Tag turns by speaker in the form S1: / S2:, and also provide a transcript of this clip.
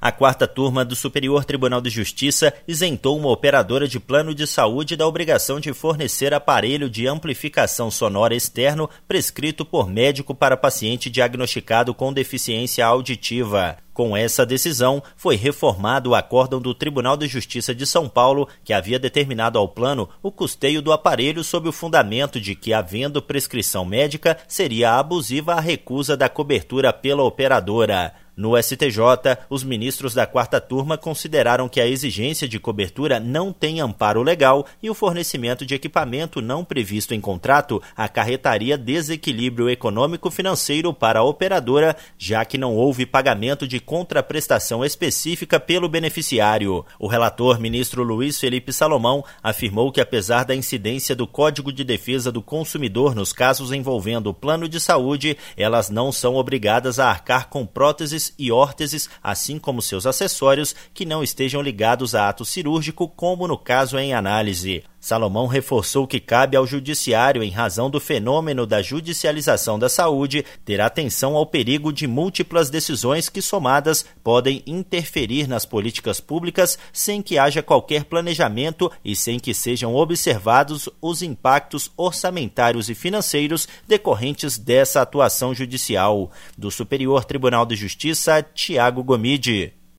S1: A quarta turma do Superior Tribunal de Justiça isentou uma operadora de plano de saúde da obrigação de fornecer aparelho de amplificação sonora externo prescrito por médico para paciente diagnosticado com deficiência auditiva. Com essa decisão, foi reformado o acórdão do Tribunal de Justiça de São Paulo, que havia determinado ao plano o custeio do aparelho sob o fundamento de que, havendo prescrição médica, seria abusiva a recusa da cobertura pela operadora. No STJ, os ministros da quarta turma consideraram que a exigência de cobertura não tem amparo legal e o fornecimento de equipamento não previsto em contrato acarretaria desequilíbrio econômico-financeiro para a operadora, já que não houve pagamento de contraprestação específica pelo beneficiário. O relator, ministro Luiz Felipe Salomão, afirmou que, apesar da incidência do Código de Defesa do Consumidor nos casos envolvendo o plano de saúde, elas não são obrigadas a arcar com próteses e órteses, assim como seus acessórios, que não estejam ligados a ato cirúrgico, como no caso em análise. Salomão reforçou que cabe ao judiciário, em razão do fenômeno da judicialização da saúde, ter atenção ao perigo de múltiplas decisões que, somadas, podem interferir nas políticas públicas sem que haja qualquer planejamento e sem que sejam observados os impactos orçamentários e financeiros decorrentes dessa atuação judicial. Do Superior Tribunal de Justiça, Tiago Gomide.